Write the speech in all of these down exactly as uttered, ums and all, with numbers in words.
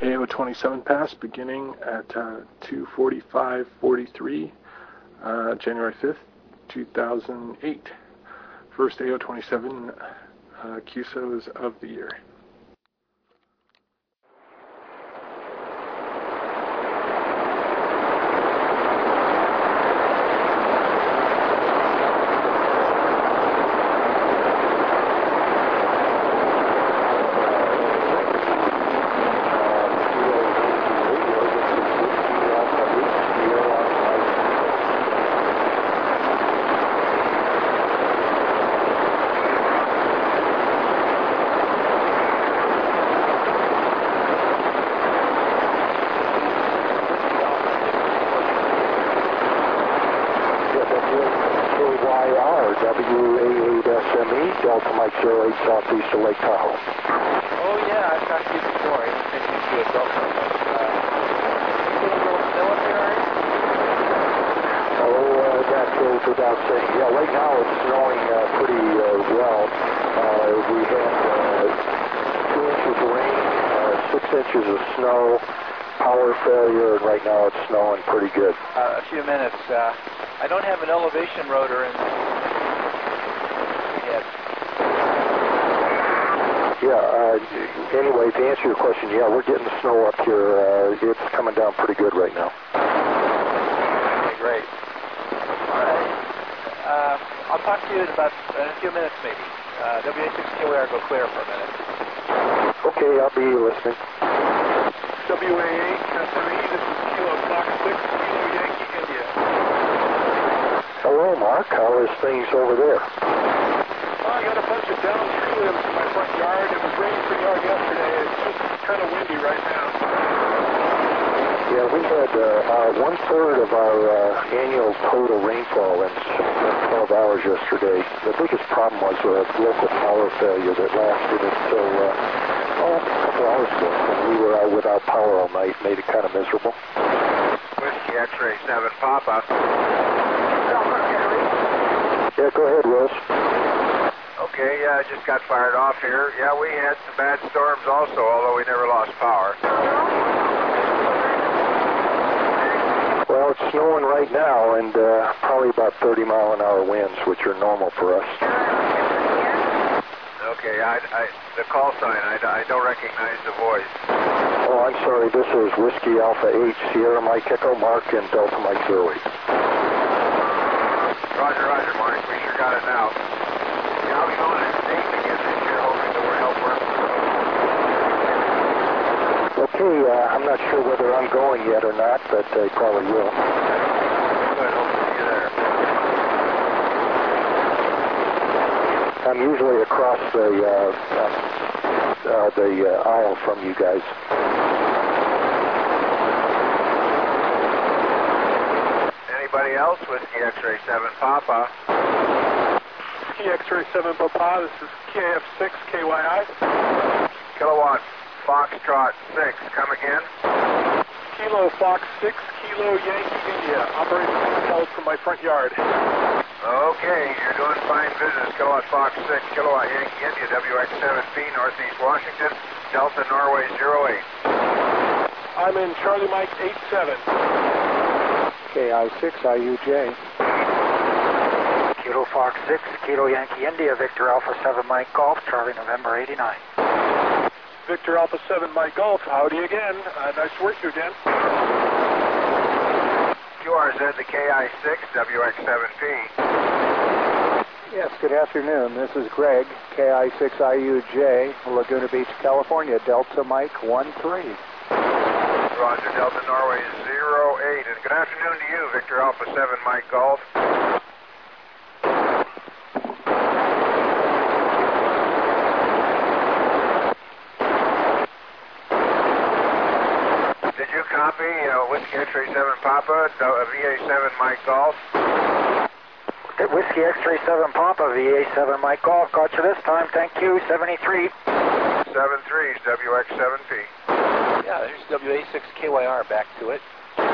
A O twenty-seven pass beginning at uh, two forty-five forty-three, uh, January fifth, two thousand eight. First A O twenty-seven uh, Q S O S of the year. Delta Mike zero eight southeast of Lake Tahoe. Oh yeah, I've talked to you before. I didn't think you'd be a Delta. Uh, you getting a little snow up there, are you? Oh, uh, that goes without saying. Yeah, right now it's snowing uh, pretty uh, well. Uh, we had uh, two inches of rain, uh, six inches of snow, power failure, and right now it's snowing pretty good. Uh, a few minutes. Uh, I don't have an elevation rotor in Yeah, uh, anyway, to answer your question, yeah, we're getting the snow up here. Uh, it's coming down pretty good right now. Okay, great. All right. Uh, I'll talk to you in about in a few minutes, maybe. Uh, W A six K Y R, go clear for a minute. Okay, I'll be listening. W A eight S M E, this is Kilo Fox six, Kilo Yankee, India. Hello, Mark. How is things over there? I got a bunch of down tree limbs in my front yard. It was raining pretty hard yesterday. It's just kind of windy right now. Yeah, we had uh, uh, one-third of our uh, annual total rainfall in twelve hours yesterday. The biggest problem was a local power failure that lasted until uh, oh, a couple hours ago. When we were out without power all night, made it kind of miserable. Whiskey X-ray seven Papa. Yeah, go ahead, Rose. Okay, yeah, I just got fired off here. Yeah, we had some bad storms also, although we never lost power. Well, it's snowing right now, and uh, probably about thirty mile an hour winds, which are normal for us. Okay, I, I, the call sign, I, I don't recognize the voice. Oh, I'm sorry, this is Whiskey Alpha eight, Sierra Mike Echo Mark, and Delta Mike zero eight. Roger, roger, Mark, we sure got it now. I'll be going to state again this year, hoping that we're help working. Okay, uh, I'm not sure whether I'm going yet or not, but I probably will. Good, hope to see you there. I'm usually across the uh, uh, the uh, aisle from you guys. Anybody else? Whiskey X-ray seven Papa. X-ray seven Papa, this is K F six K Y I. Kilowatt Foxtrot six, come again. Kilo Fox six, Kilo Yankee, India. Operating held from my front yard. Okay, you're doing fine business. Kilowatt Fox six, Kilowatt Yankee, India, W X seven P, Northeast Washington, Delta Norway zero eight. I'm in Charlie Mike eight seven. K I six I U J. Kilo Fox six, Kilo Yankee India, Victor Alpha seven Mike Golf, Charlie November eighty-nine. Victor Alpha seven Mike Golf, howdy again. Uh, nice to work you again. Q R Z to K I six, W X seven P. Yes, good afternoon. This is Greg, K I six I U J, Laguna Beach, California, Delta Mike one three. Roger, Delta Norway zero eight. And good afternoon to you, Victor Alpha seven Mike Golf. Copy, uh, Whiskey X-ray seven Papa, uh, V A seven Mike Golf. Whiskey X-ray seven Papa, V A seven Mike Golf. Got you this time, thank you, seventy-three. seven three is W X seven P. Yeah, there's W A six K Y R, back to it.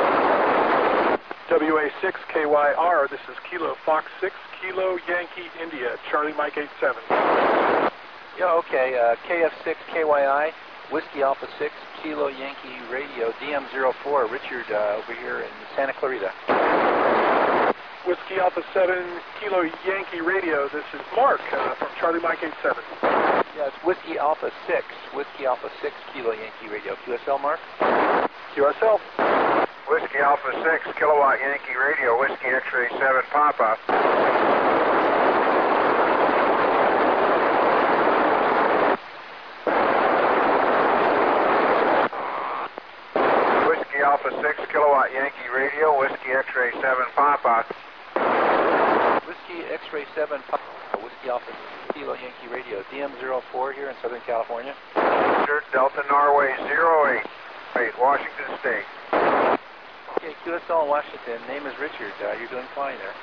W A six K Y R, this is Kilo Fox six, Kilo Yankee, India, Charlie Mike eight seven. Yeah, okay, uh, K F six K Y I, Whiskey Alpha six, Kilo Yankee Radio, D M zero four, Richard uh, over here in Santa Clarita. Whiskey Alpha seven, Kilo Yankee Radio, this is Mark uh, from Charlie Mike eight seven. Yeah, it's Whiskey Alpha six, Whiskey Alpha six, Kilo Yankee Radio. Q S L, Mark? Q S L. Whiskey Alpha six, Kilowatt Yankee Radio, Whiskey X-Ray seven, Papa. Whiskey Alpha six, Kilowatt Yankee Radio, Whiskey X-Ray seven, Papa. Whiskey X-Ray seven, Papa, Whiskey Alpha Kilo Yankee Radio, D M zero four here in Southern California. Delta Norway zero eight, eight, Washington State. Okay, Q S L in Washington. Name is Richard. Uh, you're doing fine there.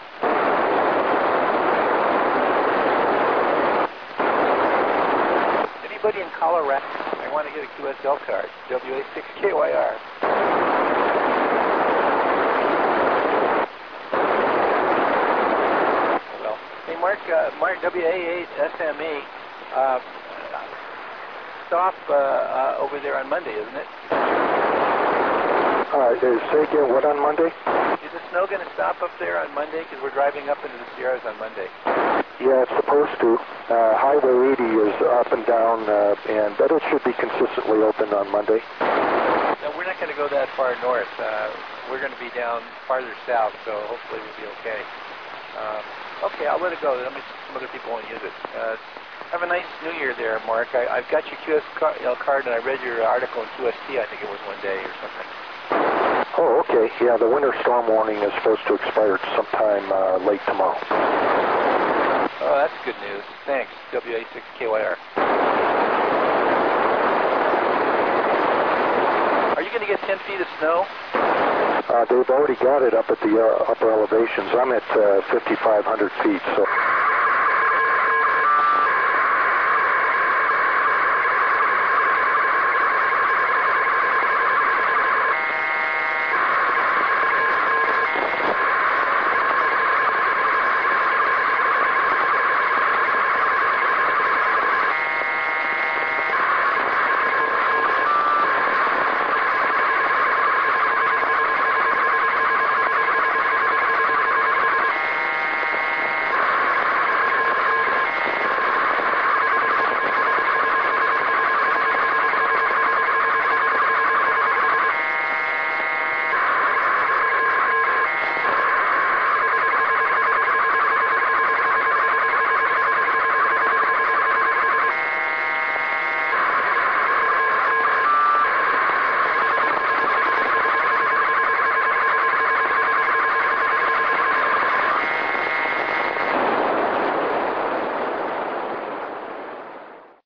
Anybody in Colorado? I want to get a Q S L card. W A six K Y R. Well, hey Mark, uh, Mark W A eight S M E. Uh, stop uh, uh, over there on Monday, isn't it? Uh, say again, what on Monday? Is the snow going to stop up there on Monday? Because we're driving up into the Sierras on Monday. Yeah, it's supposed to. Uh, Highway eighty is up and down, uh, and but it should be consistently open on Monday. No, we're not going to go that far north. Uh, we're going to be down farther south, so hopefully we'll be okay. Um, okay, I'll let it go. Let me some other people want to use it. Uh, have a nice New Year there, Mark. I, I've got your Q S L card, and I read your article in Q S T. I think it was one day or something. Oh, okay. Yeah, the winter storm warning is supposed to expire sometime uh, late tomorrow. Oh, that's good news. Thanks, W A six K Y R. Are you going to get ten feet of snow? Uh, they've already got it up at the uh, upper elevations. I'm at uh, fifty-five hundred feet, so...